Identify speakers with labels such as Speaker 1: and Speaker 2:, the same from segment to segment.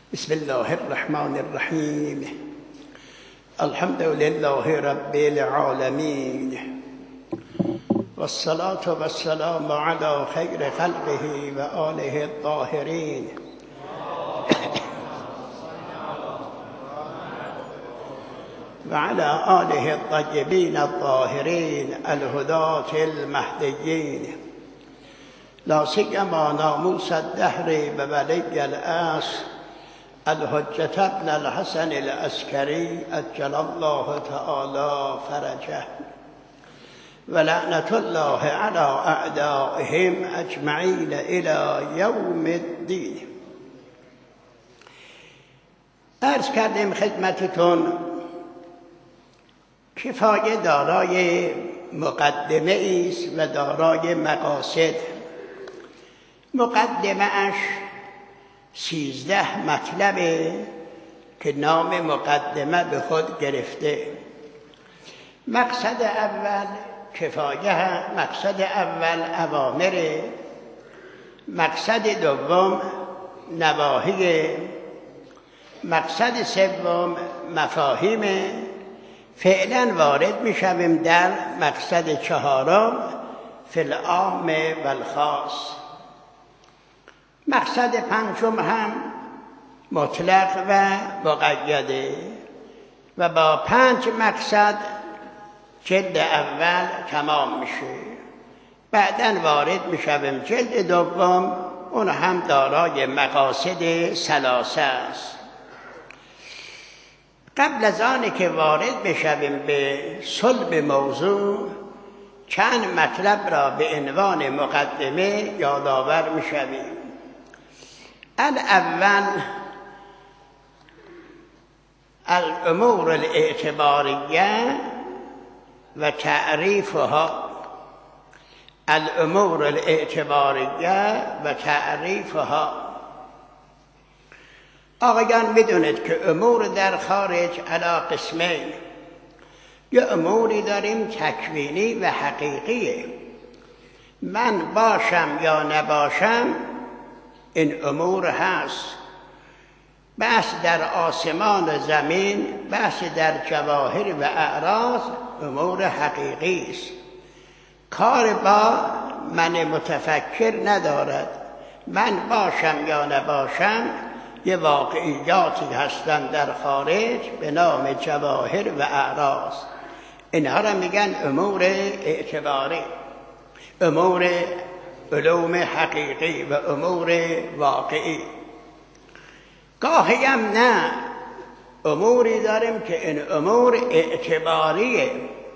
Speaker 1: بسم الله الرحمن الرحیم. الحمد لله رب العالمین والصلاة والسلام على خیر خلقه و آله الطاهرین و على آله الطیبین الطاهرین الهداة المهدیین، لا سیما ناموس الدهر بولی العصر الحجة ابن الحسن العسكري عجل الله تعالى فرجه، ولعنة الله على أعدائهم أجمعين إلى يوم الدين. عرض کردیم خدمتتون کفایه دارای مقدمه است و دارای مقاصد. مقدمه اش 13 مطلبه که نام مقدمه به خود گرفته. مقصد اول کفایه، مقصد اول اوامر، مقصد دوم نواهی، مقصد سوم مفاهیم. فعلا وارد میشویم در مقصد چهارم فی العام و الخاص. مقصد پنجم هم مطلق و مقیده و با 5 مقصد جلد اول تمام میشه. بعداً وارد میشویم جلد دوم، اون هم دارای مقاصد ثلاثه است. قبل از آن که وارد بشویم به صلب موضوع، چند مطلب را به عنوان مقدمه یادآور میشویم. الاول الامور الاعتباریه و تعریفها. الامور الاعتباریه و تعریفها. آقایان میدونید که امور در خارج علی قسمین. یه اموری داریم تکوینی و حقیقیه. من باشم یا نباشم این امور هست. بحث در آسمان و زمین، بحث در جواهر و اعراض امور حقیقی است. کار با من متفکر ندارد. من باشم یا نباشم یه واقعیاتی هستند در خارج به نام جواهر و اعراض. اینها را میگن امور اعتباری، امور علوم حقیقی و امور واقعی. گاهی هم نه، اموری داریم که این امور اعتباریه،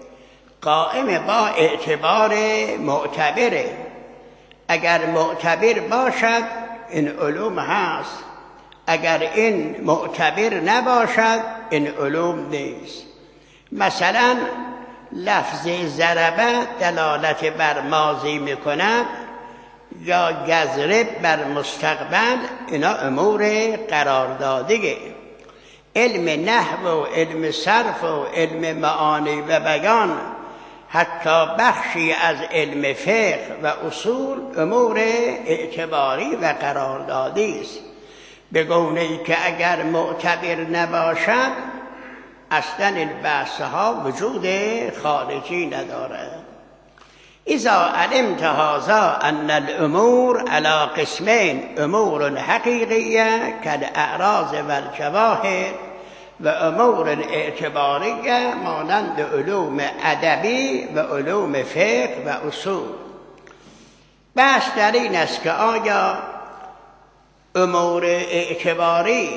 Speaker 1: قائم با اعتبار معتبره. اگر معتبر باشد این علوم هست، اگر این معتبر نباشد این علوم نیست. مثلا لفظ ضربه دلالت بر ماضی میکند یا یضرب بر مستقبل، اینا امور قراردادیه. علم نحو و علم صرف و علم معانی و بیان، حتی بخشی از علم فقه و اصول امور اعتباری و قراردادی است. به گونه‌ای که اگر معتبر نباشد اصلا این بحث‌ها وجود خارجی ندارد. اذا علمت هذا ان الامور على قسمین، امور حقیقیه کالاعراض و الجواهر و امور اعتباریه مانند علوم ادبی و علوم فقه و اصول. بحث در این است که آیا امور اعتباری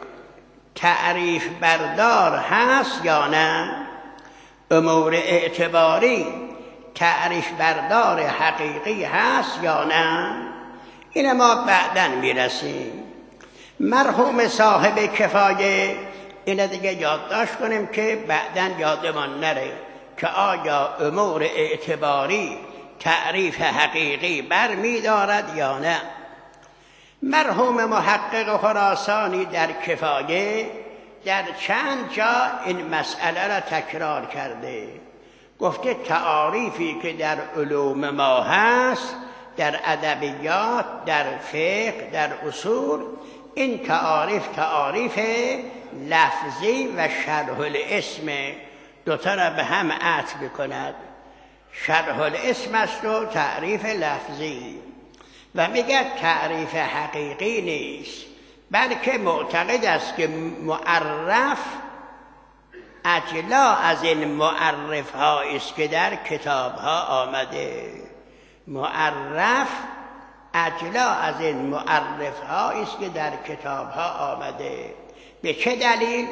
Speaker 1: تعریف بردار هست یا نه؟ امور اعتباری تعریف بردار حقیقی هست یا نه؟ این ما بعداً میرسیم. مرحوم صاحب کفایه این دیگه یادداشت کنیم که بعداً یادمان نره که آیا امور اعتباری تعریف حقیقی برمی‌دارد یا نه. مرحوم محقق خراسانی در کفایه در چند جا این مسئله را تکرار کرده. گفته تعاریفی که در علوم ما هست، در ادبیات، در فقه، در اصول، این تعاریف لفظی و شرح الاسم، دوتا را به هم عطف بکند. شرح الاسم است و تعریف لفظی. و میگه تعریف حقیقی نیست، بلکه معتقد است که معرف اجلا از این معرف هایی است که در کتاب ها آمده. معرف اجلا از این معرف هایی است که در کتاب ها آمده. به چه دلیل؟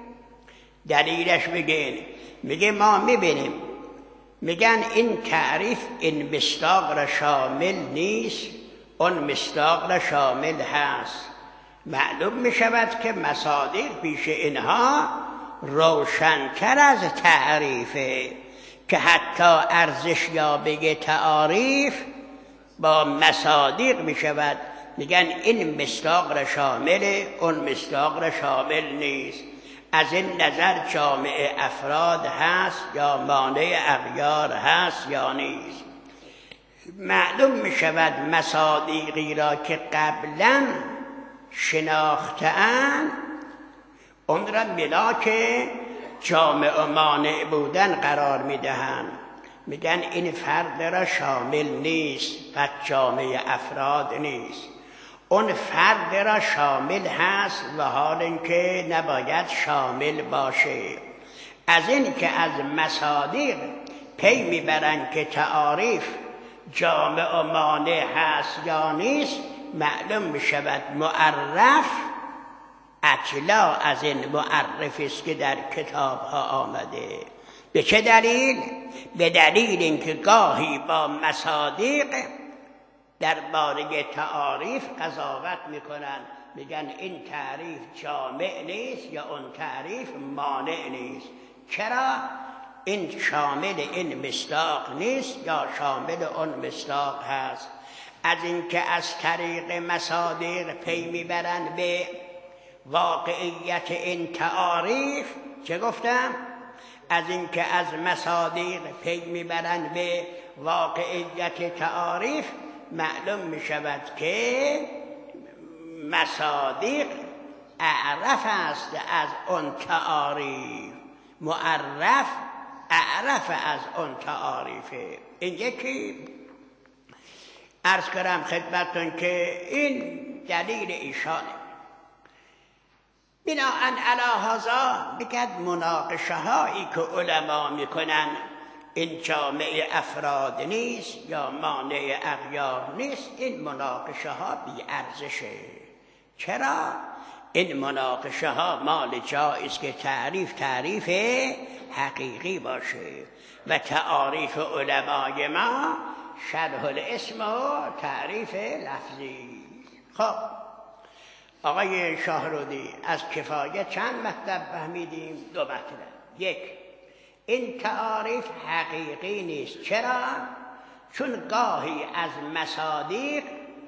Speaker 1: دلیلش میگه ما میبینیم میگن این تعریف این مصداق را شامل نیست، اون مصداق را شامل هست. معلوم میشود که مصادیق پیش اینها روشن‌تر از تعریفه، که حتی ارزش یابه تعاریف با مصادیق میشود. میگن این مصداق را شامله، اون مصداق را شامل نیست. از این نظر جامع افراد هست یا مانع اغیار هست یا نیست. معلوم میشود مصادیقی را که قبلا شناخته‌اند اون را ملاک جامع و مانع بودن قرار میدهند. میگن این فرد را شامل نیست و جامع افراد نیست. اون فرد را شامل هست و حال اینکه نباید شامل باشه. از این که از مصادیق پی میبرند که تعاریف جامع و مانع هست یا نیست، معلوم میشود معرف اجلا از این معرفی است که در کتاب ها آمده. به چه دلیل؟ به دلیل اینکه گاهی با مصادیق درباره تعاریف قضاوت میکنن، میگن این تعریف جامع نیست یا اون تعریف مانع نیست. چرا؟ این شامل این مصداق نیست یا شامل اون مصداق هست. از اینکه از طریق مصادیق پی میبرن به واقعیت این تعاریف. چه گفتم؟ از اینکه از مصادیق پی میبرن به واقعیت تعاریف، معلوم میشود که مصادیق اعرف است از اون تعاریف. معرف اعرف از اون تعاریفه. این یکی عرض کردم خدمتتون که این دلیل ایشانه. بناهن علی هذا میگد مناقشه هایی که علما میکنن این جامع افراد نیست یا مانع اغیار نیست، این مناقشه ها بی ارزشه. چرا؟ این مناقشه ها مال جایی است که تعریف حقیقی باشه و تعاریف علمای ما شرح الاسم و تعریف لفظی. خب آقای شاهرودی از کفایه چند مطلب فهمیدیم؟ 2 مطلب. 1، این تعاریف حقیقی نیست. چرا؟ چون گاهی از مصادیق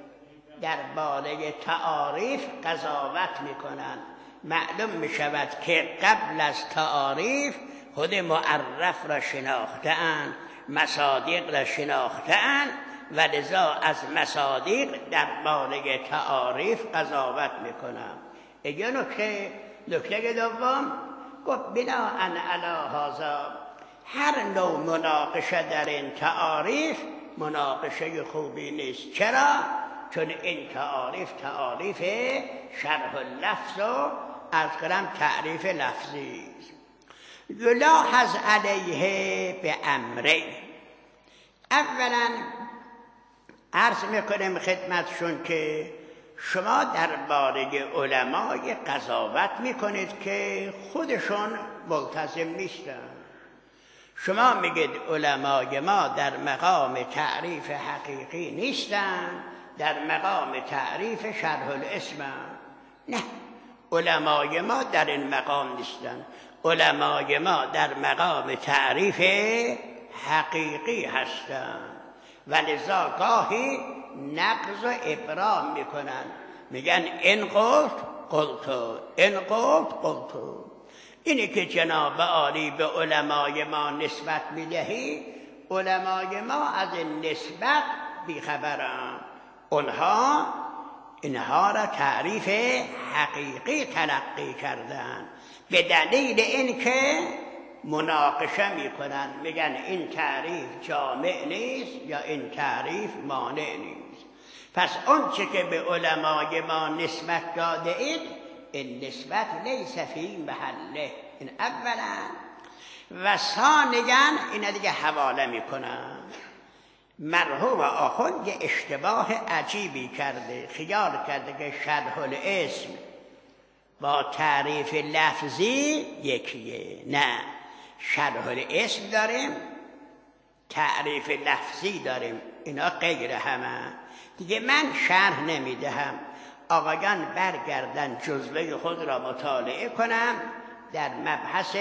Speaker 1: درباره تعاریف قضاوت میکنند. معلوم میشود که قبل از تعاریف خود معرف را شناخته‌اند، مصادیق را شناخته‌اند و لذا از مصادیق درباره تعاریف قضاوت میکنند. یه نکته دوم گفت بناءً علی هذا هر نوع مناقشه در این تعاریف مناقشه خوبی نیست. چرا؟ چون این تعاریف شرح اللفظ و از قدم تعریف لفظی است. یلاحظ علیه به امرین. اولا عرض میکنم خدمتشون که شما درباره علمای قضاوت میکنید که خودشون ملتزم نیستن. شما میگید علمای ما در مقام تعریف حقیقی نیستن، در مقام تعریف شرح الاسم. نه، علمای ما در این مقام نیستن. علمای ما در مقام تعریف حقیقی هستند و لذا گاهی نقض و ابرام میکنن. میگن این قلت اینی که جناب عالی به علمای ما نسبت میدهی، علمای ما از این نسبت بیخبرن. اونها اینها را تعریف حقیقی تلقی کردن، به دلیل اینکه مناقشه میکنن، میگن این تعریف جامع نیست یا این تعریف مانع نیست. پس آنچه که به علمای ما نسبت داده اید، این نسبت لیس فی محله، این اولا. و ثانیاً این دیگه حواله میکنن. مرحوم آخوند یه اشتباه عجیبی کرده، خیال کرده که شرح الاسم با تعریف لفظی یکیه. نه، شرح الاسم داریم، تعریف لفظی داریم، اینا غیر همه. دیگه من شرح نمیدهم، آقایان برگردن جزوه خود را مطالعه کنم در مبحث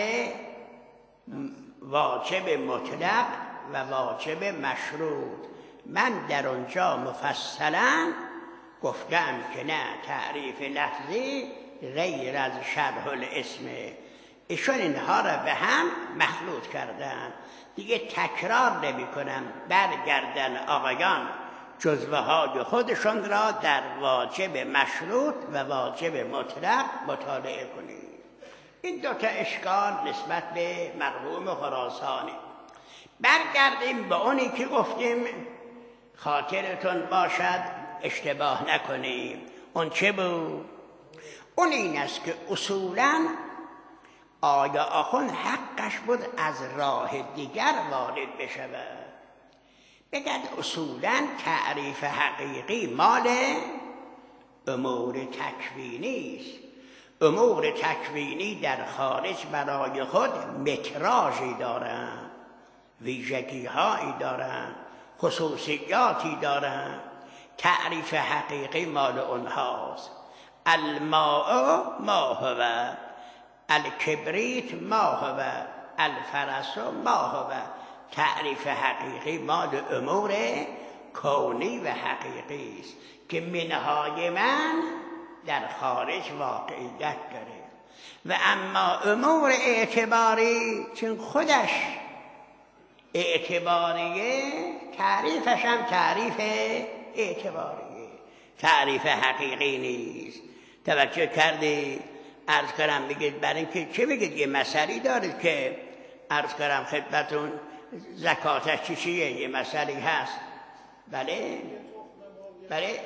Speaker 1: واجب مطلق و واجب مشروط. من در اونجا مفصلا گفتم که نه، تعریف لفظی غیر از شرح الاسمه. ایشون اینها را به هم مخلوط کردن. دیگه تکرار نمی کنم، برگردن آقایان جزوه های خودشون را در واجب مشروط و واجب مطلق مطالعه کنید. این دوتا اشکال نسبت به مرحوم خراسانی. برگردیم به اونی که گفتیم خاطرتون باشد اشتباه نکنیم. اون چه بود؟ اون این است که اصولاً آیا آخوند حقش بود از راه دیگر وارد بشود؟ بگد اصولاً تعریف حقیقی مال امور تکوینی است. امور تکوینی در خارج برای خود متراژی دارند، ویژگی‌هایی دارند، خصوصیاتی دارند. تعریف حقیقی مال اونهاست. الماء ما هو، الکبریت ما هو، الفرس ما هو. تعریف حقیقی مال امور کونی و حقیقی است که منهای من در خارج واقعیت داره. و اما امور اعتباری چون خودش اعتباریه، تعریفش هم تعریف اعتباریه، تعریف حقیقی نیست. توجه کردی؟ عرض کردم بگید برای اینکه چه بگید یه مسئله دارید که عرض کردم خدمتون زکاتش چیه؟ یه مسئله هست. بله بله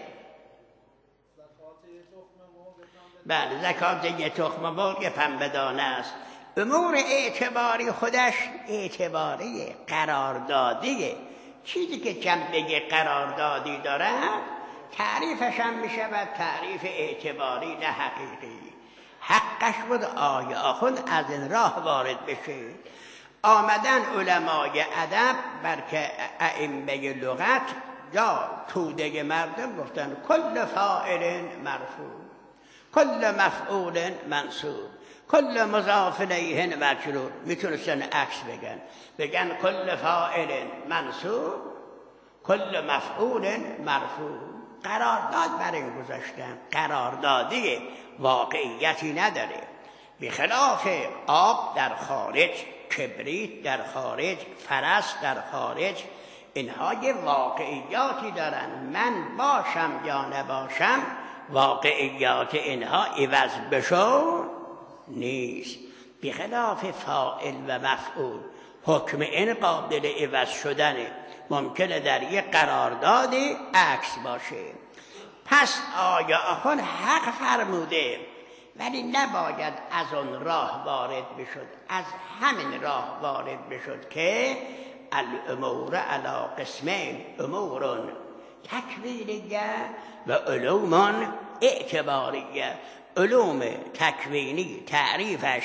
Speaker 1: بله، زکات یه تخم مرغ یه پنبه دانه است. امور اعتباری خودش اعتباریه، قراردادیه. چیزی که جنبه قراردادی داره تعریفش هم می شود تعریف اعتباری نه حقیقی. حقش بود آیا آخوند از این راه وارد بشه. آمدن علمای ادب بلکه ائمه لغت یا توده مردم گفتن کل فاعل مرفوع، کل مفعول منصوب، کل مضاف الیه مجرور. میتونستن عکس بگن کل فاعل منصوب، کل مفعول مرفوع. قرارداد برای این گذاشتن، قراردادی واقعیتی نداره. بخلاف آب در خارج، کبریت در خارج، فرس در خارج، اینها یه واقعیاتی دارن. من باشم یا نباشم واقعیات اینها عوض بشو نیست. بخلاف فاعل و مفعول حکم این قابل عوض شدنه، ممکنه در یک قراردادی عکس باشه. پس آیا آخوند حق فرموده، ولی نباید از اون راه وارد بشد، از همین راه وارد بشد که الامور علی قسمین، امور تکوینیه و علوم اعتباریه. علوم تکوینی تعریفش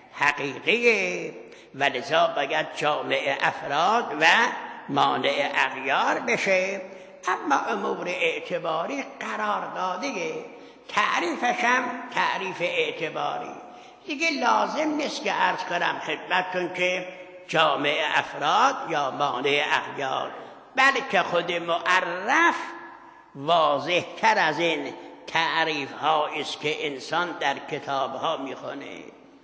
Speaker 1: حقیقیه و لذا باید جامع افراد و مانع اغیار بشه. اما امور اعتباری قراردادیه، تعریفش هم تعریف اعتباری. دیگه لازم نیست که عرض کنم خدمتتون که جامع افراد یا مانع اغیار، بلکه خود معرف واضح تر از این تعریف ها است که انسان در کتاب ها میخونه.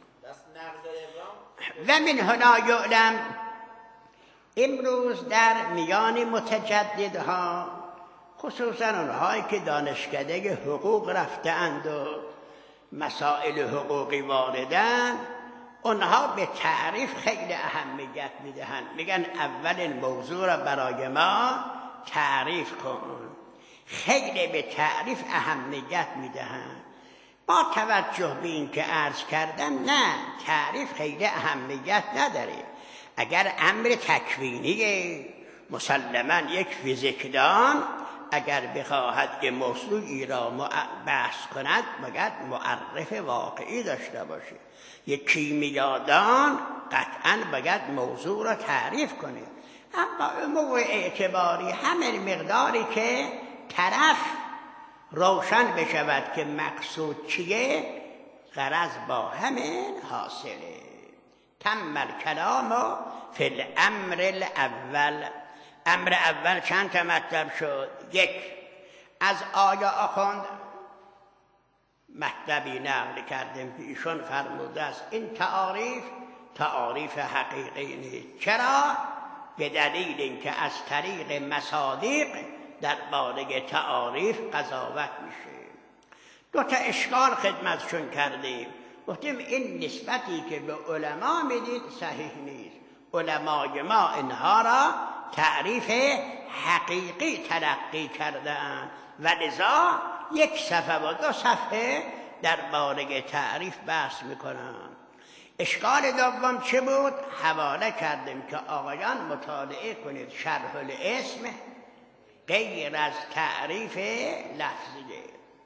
Speaker 1: و من هنا یعلم، امروز در میان متجددها خصوصا اونهایی که دانشکده حقوق رفته‌اند و مسائل حقوقی واردن، اونها به تعریف خیلی اهمیت میدهند. میگن اول موضوع را برای ما تعریف کن. خیلی به تعریف اهمیت میدهند. با توجه به این که عرض کردم، نه، تعریف خیلی اهمیت نداره. اگر امر تکوینیه، مسلما یک فیزیکدان اگر بخواهد که موضوعی را بحث کند باید معرف واقعی داشته باشه. یک کیمیادان قطعا باید موضوع را تعریف کنه. اما امور اعتباری همین مقداری که طرف روشن بشود که مقصود چیه، غرض با همین حاصله. تم الکلام فی الامر الاول. امر اول چند تا مطلب شد؟ یک، از آیا آخوند مطلبی نقل کردیم که ایشون فرموده است این تعاریف حقیقی نیست. چرا؟ به دلیل اینکه از طریق مصادیق درباره تعاریف قضاوت میشه. دو تا اشکال خدمتشون کردیم. گفتیم این نسبتی که به علما میدید صحیح نیست. علمای ما اینها را تعریف حقیقی تلقی کردند و لذا 1 صفحه و 2 صفحه درباره تعریف بحث میکنند. اشکال دوم چه بود؟ حواله کردیم که آقایان مطالعه کنید شرح الاسم غیر از تعریف لفظیه.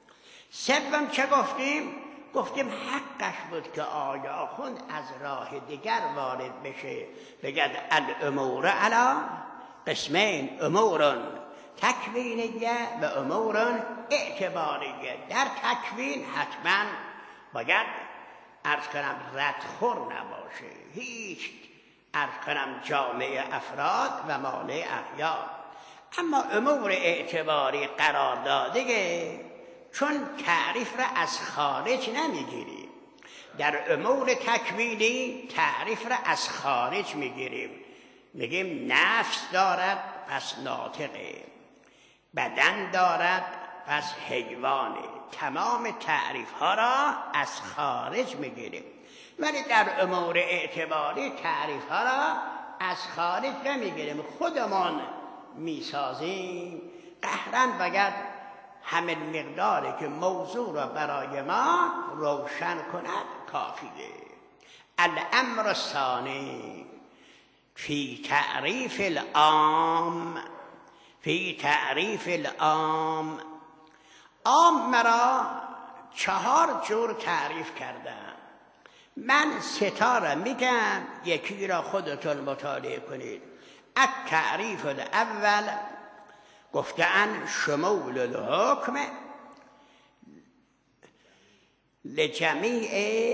Speaker 1: سوم چه گفتیم؟ گفتیم حقش بود که آقای آخوند از راه دیگر وارد بشه، بگد الامور علی قسمین، امور تکوینیه و امور اعتباریه. در تکوین حتما باید عرض کنم ردخور نباشه، هیچ عرض کنم جامع افراد و مانع اغیار. اما امور اعتباری قرار داده، چون تعریف را از خارج نمیگیریم. در امور تکوینی تعریف را از خارج میگیریم. میگیم نفس دارد پس ناطقه، بدن دارد پس حیوانه. تمام تعریف ها را از خارج میگیریم. ولی در امور اعتباری تعریف ها را از خارج نمیگیریم، خودمان میسازیم. قهرن باید همین مقداری که موضوع را برای ما روشن کند کافیه. الامر الثانی فی تعریف العام. فی تعریف العام، عام مرا 4 جور تعریف کردم. من 3 تا را میگم، یکی را خودتون مطالعه کنید. التعریف الاول گفتن شمول الحکم لجمیع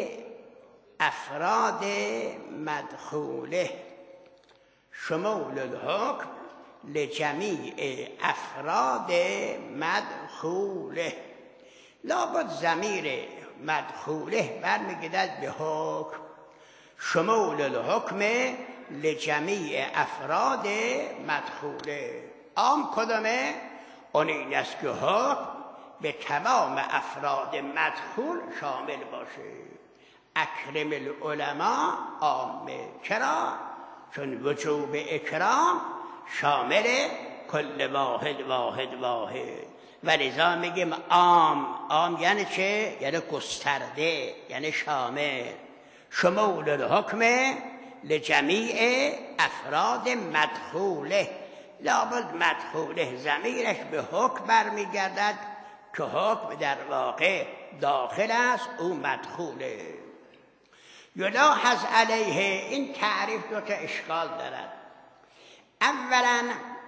Speaker 1: افراد مدخوله. شمول الحکم لجمیع افراد مدخوله. لابد ضمیر مدخوله برمیگردد به حکم. شمول الحکم لجمیع افراد مدخوله. عام کدامه؟ اون این است که حکم به تمام افراد مدخول شامل باشه. اکرم العلماء عامه. چرا؟ چون وجوب اکرام شامل کل واحد و لذا میگیم عام. عام یعنی چه؟ یعنی گسترده، یعنی شامل. شمول الحکم لجمیع افراد مدخوله. لابد مدخوله ضمیرش به حکم برمیگردد که حکم در واقع داخل است، او مدخوله. یلاحظ علیه، این تعریف 2 تا اشکال دارد. اولا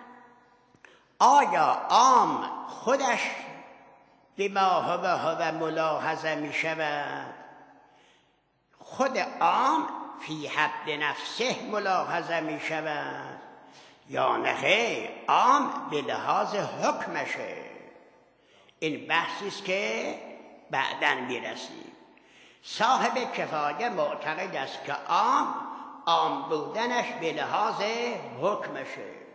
Speaker 1: آیا عام خودش بما هو ملاحظه می شود؟ خود عام فی حد نفسه ملاحظه می شود یا نه عام به لحاظ حکمشه؟ این بحثی است که بعداً میرسیم. صاحب کفایه معتقد است که عام بودنش به لحاظ حکمشه.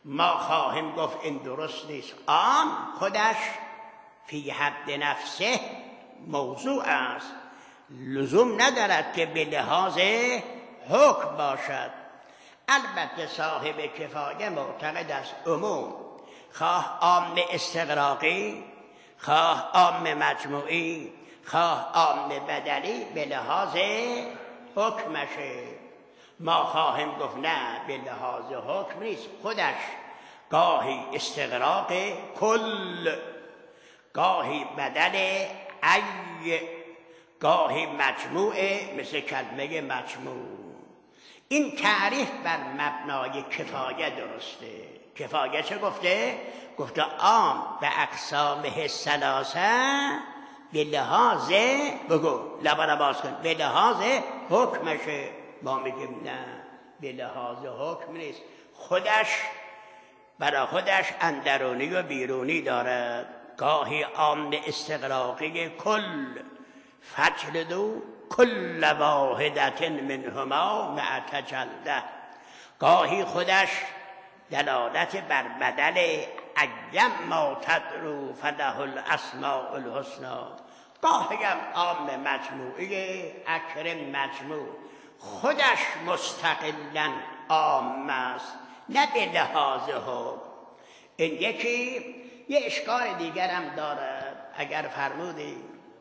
Speaker 1: ما خواهیم گفت این درست نیست. عام خودش فی حد نفسه موضوع است، لزوم ندارد که به لحاظ حکم باشد. البته صاحب کفایه معتقد است عموم، خواه عام استغراقی، خواه عام مجموعی، خواه عام بدلی، به لحاظ حکمشه. ما خواهیم گفت نه، به لحاظ حکم نیست، خودش گاهی استغراق کل، گاهی بدل ای، گاهی مجموعه، مثل کلمه مجموع. این تعریف بر مبنای کفایه درسته. کفایه چه گفته؟ گفته عام به اقسامه ثلاثه به لحاظ، بگو لبا باز کن، به لحاظ حکمشه. ما میگیم نه، به لحاظ حکم نیست، خودش برای خودش اندرونی و بیرونی دارد. گاهی عام استغراقی کل، فجلدو کل واحدت منهما مع تجلده، گاهی خودش دلالت بر بدل ایم ما تدرو فله الاسماء الحسنی، گاهی هم عام مجموعی اکرم مجموع، خودش مستقلا عام است، نه به لحاظ حکم. این یکی یه اشکال دیگر هم دارد. اگر فرمودی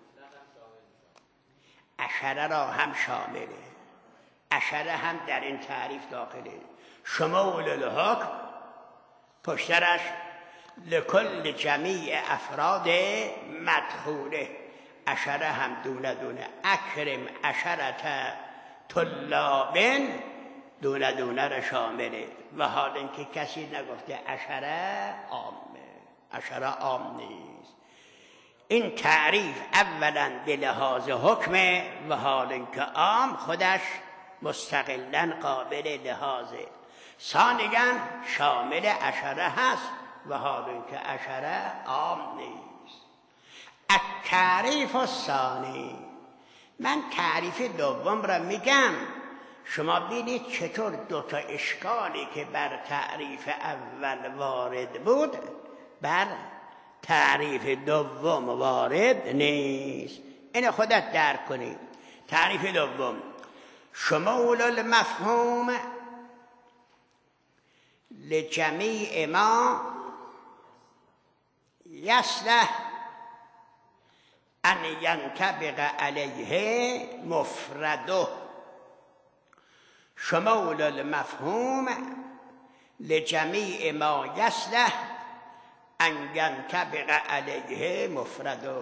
Speaker 1: اشره را هم شامله، اشره هم در این تعریف داخله، شمول الحکم پشترش لکل جمیع افراد مدخوله، اشره هم دونه دونه، اکرم اشرت طلابن دونه دونه را شامله. و حال اینکه کسی نگفته اشره عامه، اشره عام نیست. این تعریف اولا به لحاظ حکمه و حال اینکه عام خودش مستقلا قابل لحاظه. ثانیاً شامل اشره هست و حال اینکه اشره عام نیست. التعریف الثانی، من تعریف دوم را میگم، شما بینید چطور دوتا اشکالی که بر تعریف اول وارد بود بر تعریف دوم وارد نیست. این خودت درک کنید. تعریف دوم شمول المفهوم لجمیع ما یصلح ان ینطبق علیه مفرده، شمول المفهوم لجمیع ما یصلح ان ینطبق علیه مفرده،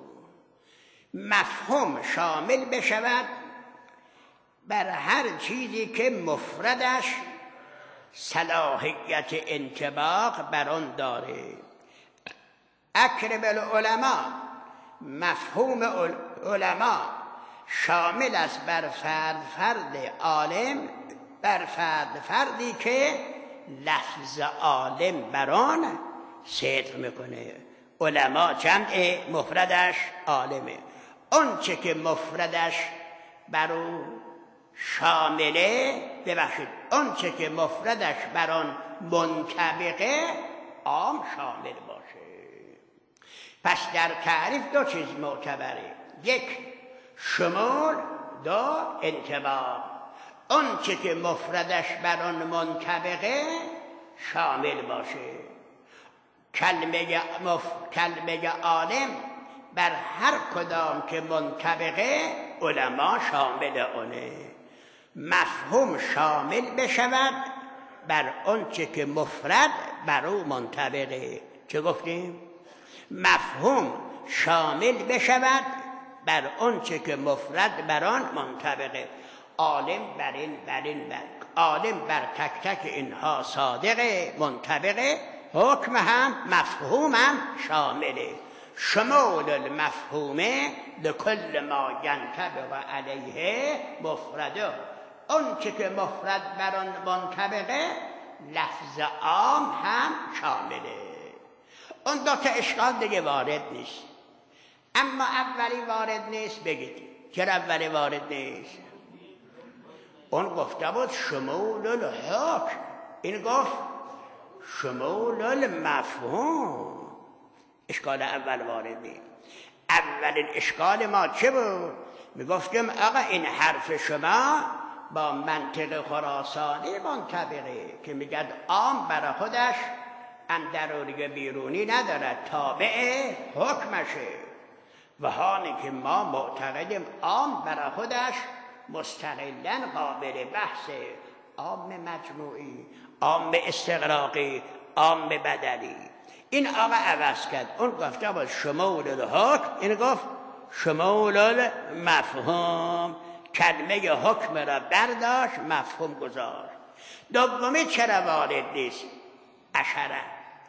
Speaker 1: مفهوم شامل بشود بر هر چیزی که مفردش صلاحیت انطباق بر آن داره. اکرم العلماء، مفهوم علماء شامل است بر فرد عالم، بر فردی که لفظ عالم بر آن صدق میکنه. علماء جمع، مفردش عالمه. اون چه که مفردش بر او شامله، ببخشید اون چه که مفردش بر آن منطبقه عام شامل باشه. پس در تعریف دو چیز معتبره، یک شمول، دو انطباق. اون چه که مفردش بر آن منطبقه شامل باشه. کلمه عالم بر هر کدام که منطبقه علما شامل اونه. مفهوم شامل بشود بر اون چه که مفرد بر او منطبقه. چه گفتیم؟ مفهوم شامل بشود بر اون چه که مفرد بر آن منطبقه. عالم عالم بر تک تک اینها صادقه، منطبقه، حکم هم مفهوم هم شامله. شمول المفهومه لکل ما ینطبق علیه مفرده، اون چه که مفرد بر آن منطبقه لفظ عام هم شامله. اون دو تا اشکال دیگه وارد نیست. اما اولی وارد نیست. بگید چرا اولی وارد نیست؟ اون گفته بود شمول الحکم، این گفت شمول المفهوم. اشکال اول وارده. اولین اشکال ما چه بود؟ میگفتیم آقا این حرف شما با منطق خراسانی منطبقه که میگد عام برای خودش اندرونی بیرونی ندارد، تابع حکمشه، و حالی که ما معتقدیم عام برای خودش مستقلاً قابل بحثه، عام مجموعی، عام استغراقی، عام بدلی. این آقا عوض کرد، اون گفته بود شمول الحکم، این گفت شمول المفهوم. کلمه حکم را برداشت، مفهوم گذاشت. دومی چرا وارد نیست؟ اشره،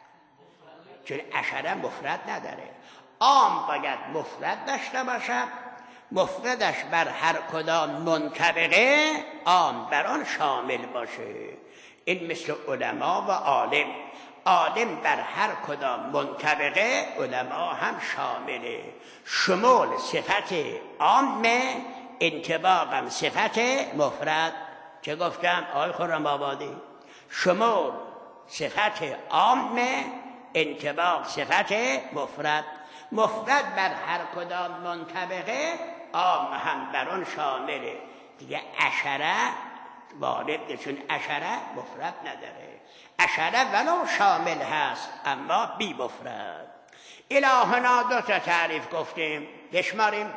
Speaker 1: چون اشره مفرد نداره. عام باید مفرد داشته باشد، مفردش بر هر کدام منطبقه عام بر آن شامل باشه. این مثل علما و عالم، عالم بر هر کدام منطبقه علما هم شامله. شمول صفت عامه، انطباقم صفت مفرد. چه گفتم آقای خرم آبادی؟ شمول صفت عامه، انطباق صفت مفرد. مفرد بر هر کدام منطبقه عام هم بر آن شامله. دیگه اشره وارد، چون اشره مفرد نداره. اشره ولو شامل هست اما بی مفرد. الهنا دو تا تعریف گفتیم، بشماریم.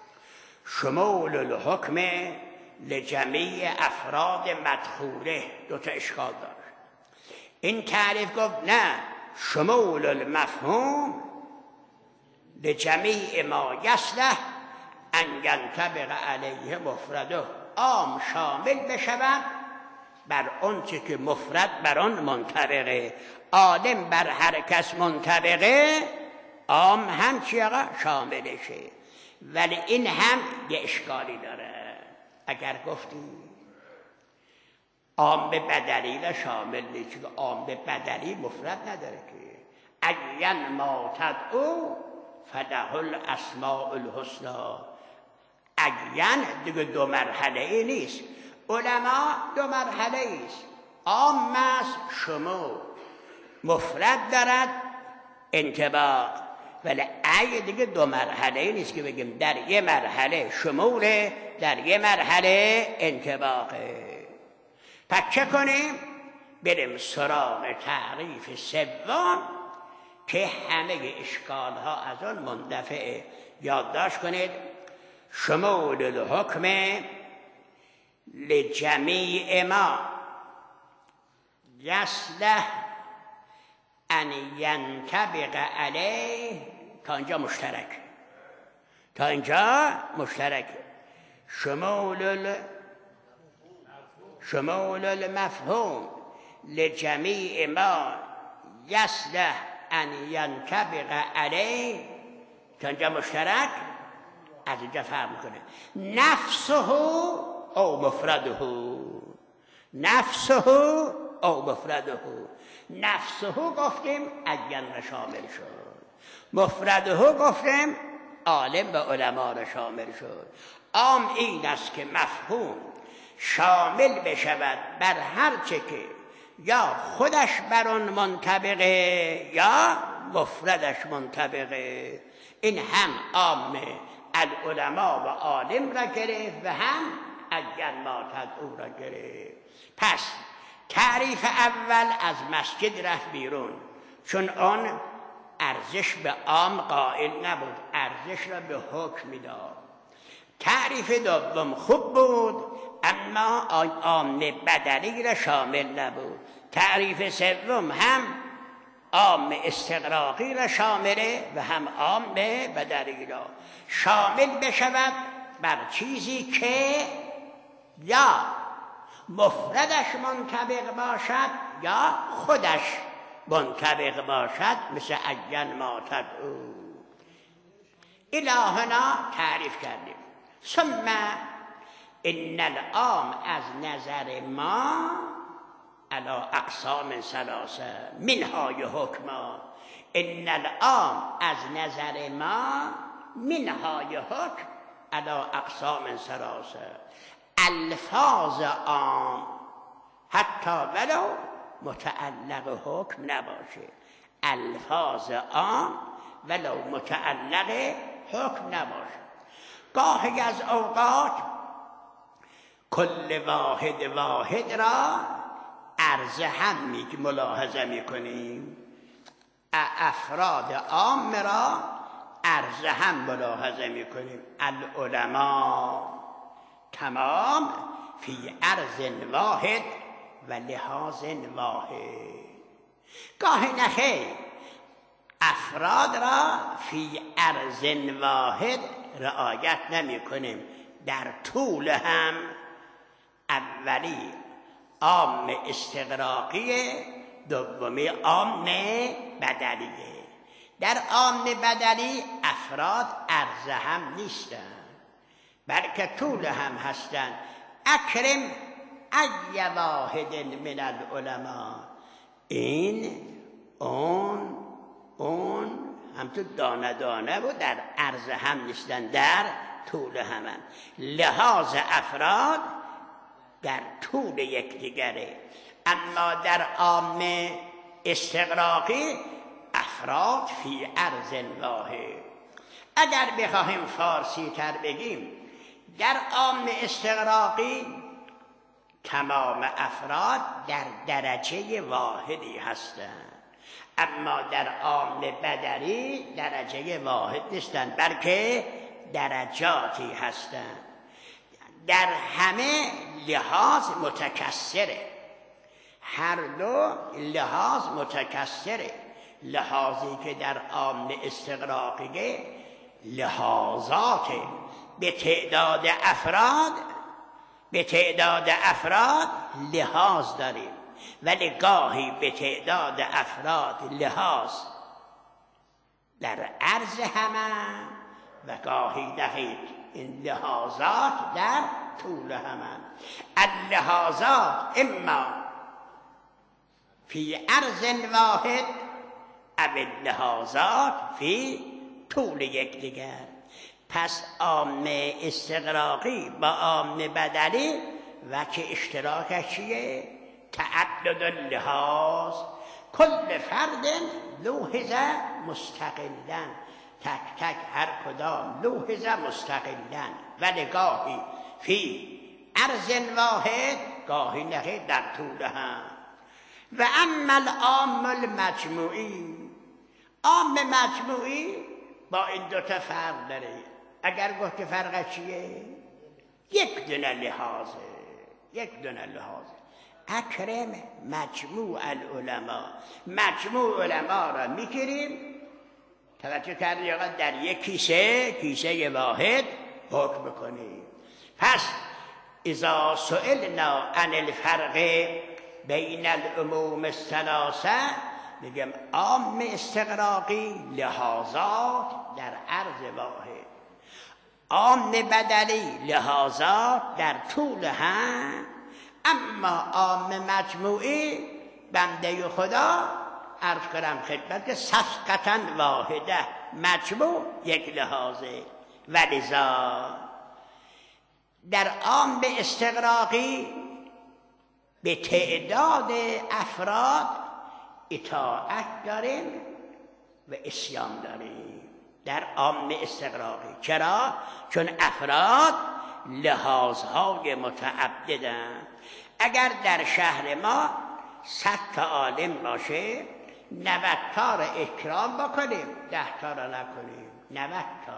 Speaker 1: شمول الحکم لجمیع افراد مدخوله، دو تا اشکال داشت. این تعریف گفت نه، شمول المفهوم لجمیع ما یصلح ان ینطبق علیه مفرده، عام شامل بشود بر اون چه که مفرد بر آن منطبقه. عالم بر هر کس منطبقه، عام هم چی آقا؟ شاملشه. ولی این هم یه اشکالی داره. اگر گفتیم عام بدلی و شامل نیست، چون عام بدلی مفرد نداره که. عین ما تدعو فله الاسماء الحسنی. عین دیگه دو مرحله ای نیست. علما دو مرحله ایست، عام است شمول، مفرد دارد انطباق. ولی ای دیگه دو مرحله ای نیست که بگیم در یه مرحله شموله، در یه مرحله انطباقه. پس چه کنیم؟ بریم سراغ تعریف سوم که همه اشکال ها از آن مندفعه. یادداشت کنید. شمول الحکم لجمیع ما یصلح ان ینطبق علیه، تا اینجا مشترک، تا اینجا مشترک. شمول المفهوم لجمیع ما یصلح ان ینطبق علیه، تا اینجا مشترک. از اینجا فهم کنه نفسه او مفرده، نفسه او مفرده. نفسه گفتیم عین را شامل شد، مفرده گفتیم عالم و علما را شامل شد. عام این است که مفهوم شامل بشود بر هر چه که یا خودش بر آن منطبقه یا مفردش منطبقه. این هم عام العلماء و عالم را گرفت و هم عین ما تدعو را گرفت. پس تعریف اول از مسجد رفت بیرون، چون آن ارزش به عام قائل نبود، ارزش را به حکم میداد. تعریف دوم خوب بود اما عام بدلی را شامل نبود. تعریف سوم هم عام استغراقی را شامله و هم عام بدلی را شامل بشود بر چیزی که یا مفردش منطبق باشد یا خودش منطبق باشد، مثل عین ما تدعو. الهنا تعریف کردیم. ثم ان العام از نظر ما علی اقسام ثلاثه منهای حکما. ان العام از نظر ما منهای حکم علی اقسام ثلاثه. الفاظ عام حتی ولو متعلق حکم نباشه، الفاظ عام ولو متعلق حکم نباشه. گاهی از اوقات کل واحد را عرض هم ملاحظه میکنیم، افراد عام را عرض هم ملاحظه میکنیم. العلماء تمام فی عرض واحد و لحاظ واحد. گاهی نخیر افراد را فی عرض واحد رعایت نمی کنیم، در طول هم اولی عام استغراقی، دومی عام بدلیه. در عام بدلی افراد عرض هم نیستند بلکه طول هم هستند. اکرم ای واحد من العلماء، این اون هم تو دانه دانه و در عرض هم نیستن، در طول هم. لحاظ افراد در طول یکدیگره، اما در عام استغراقی افراد فی عرض واحد. اگر بخواهیم فارسی تر بگیم، در عام استغراقی تمام افراد در درجه واحدی هستند، اما در عام بدلی درجه واحد نیستند بلکه درجاتی هستند. در همه لحاظ متکثره، هر دو لحاظ متکثره. لحاظی که در عام استغراقی لحاظات به تعداد افراد لحاظ داریم، ولی گاهی به تعداد افراد لحاظ در عرض همه و گاهی دقیق این لحاظات در طول همه. اللحاظات اما فی عرض واحد او اللحاظات فی طول یکدیگر. پس عام استغراقی با عام بدلی وجه اشتراکش چیه؟ تعدد اللحاظ، کل فرد لوحظ مستقلا، تک تک هر کدام لوحظ مستقلا، ولی گاهی فی عرض واحد گاهی نخیر در طول هم. و اما العام المجموعی، عام مجموعی با این دوتا فرق داره. اگر گفت فرق چیه؟ یک دونه لحاظه. اکرم مجموع العلماء، مجموع علماء را میگیریم، توجه کردی آقا، در یک کیسه واحد حکم بکنیم. پس اذا سئلنا عن الفرق بین العموم الثلاثه، میگم عام استغراقی لحاظات در عرض واحد، عام بدلی لحاظات در طول هم، اما عام مجموعی بنده خدا عرض کنم خدمت که صفقتا واحده، مجموع یک لحاظه. ولذا در عام استغراقی به تعداد افراد اطاعت داریم و عصیان داریم در عام استغراقی. چرا؟ چون افراد لحاظهای متعددند. اگر در شهر ما 100 تا عالم باشه، 90 تا را اکرام بکنیم، 10 تا را نکنیم، 90 تا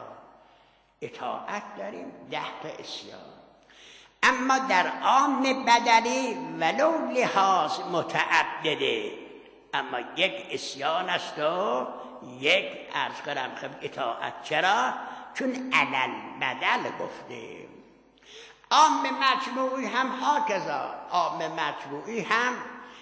Speaker 1: اطاعت داریم، 10 تا عصیان. اما در عام بدلی ولو لحاظ متعدده، اما یک عصیان است و یک عرض کنم اطاعت. چرا؟ چون علل بدل گفتیم. عام مجموعی هم هاکذا، عام مجموعی هم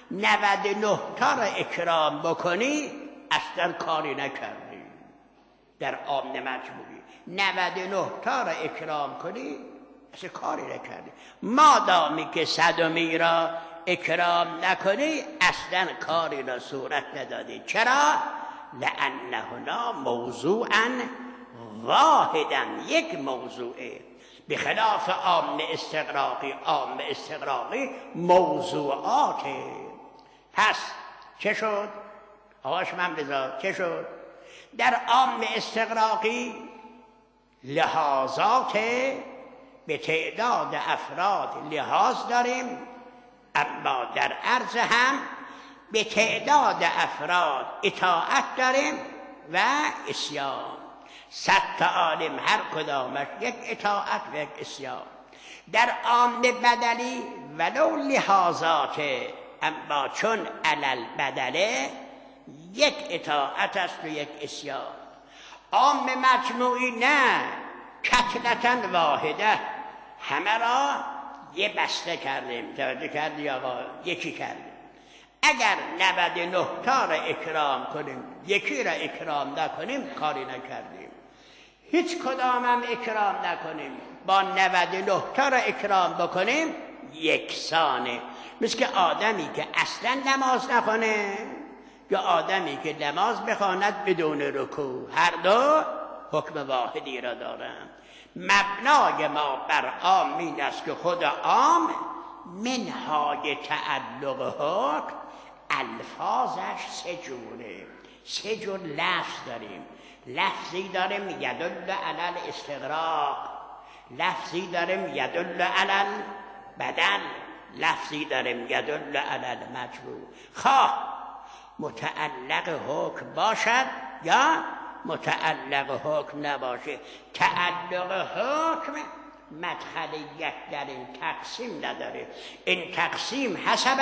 Speaker 1: 99 تا را اکرام بکنی اصلا کاری نکردی. در عام مجموعی 99 تا را اکرام کنی اصلا کاری نکردی. مادامی که 100 را اکرام نکنی اصلا کاری را صورت ندادی. چرا؟ لأن هنا موضوعا واحدا، یک موضوعه، بخلاف عام استغراقی. عام استغراقی موضوعاته. پس چه شد؟ آقاش من بذار چه شد؟ در عام استغراقی لحاظات به تعداد افراد لحاظ داریم، اما در عرض هم به تعداد افراد اطاعت داریم و اسیان. 100 تا عالم هر کدامش یک اطاعت و یک اسیان. در عام بدلی ولو لحاظات، اما چون علل بدله یک اطاعت است و یک اسیان. عام مجموعی نه، کتلتن واحده، همه را یه بسته کردیم. توجه کردی آقا؟ یکی کردیم. اگر 99 تا را اکرام کنیم یکی را اکرام نکنیم کاری نکردیم. هیچ کدام هم اکرام نکنیم با 99 تا را اکرام بکنیم یکسانه. مثل که آدمی که اصلا نماز نخونه یا آدمی که نماز بخواند بدون رکوع، هر دو حکم واحدی را دارند. مبنای ما بر عام این است که خود عام منهای تعلق حکم الفاظش 3 جوره. 3 جور لفظ داریم. لفظی داریم یدل علی الاستغراق، لفظی داریم یدل علی البدل، لفظی داریم یدل علی المجموع. خواه متعلق حکم باشد یا متعلق حکم نباشه. تعلق حکم مدخل یک در این تقسیم نداره. این تقسیم حسب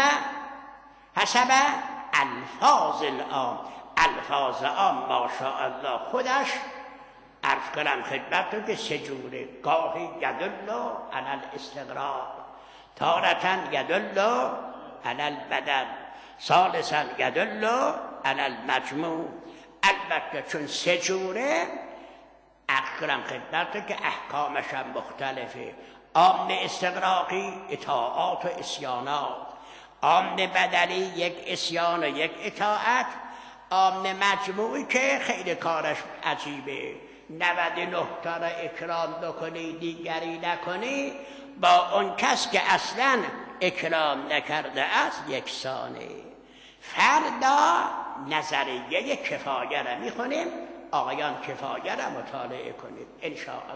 Speaker 1: الفاظ العام. الفاظ عام ماشاءالله خودش عرض کنم خدمتتون که 3 جوره. گاهی یدل علی الاستغراق، تارة یدل علی البدل، ثالثا یدل علی المجموع. البته چون 3 جوره عرض کنم خدمتتون که احکامش هم مختلفه. عام استغراقی اطاعات و اسیانات، عام بدلی یک اسیان و یک اطاعت، عام مجموعی که خیلی کارش عجیبه 99 تا را اکرام بکنی دیگری نکنی با اون کس که اصلا اکرام نکرده است یکسانه. فردا نظریه کفایه را میخونیم. آقایان کفایه را مطالعه کنید انشاءالله.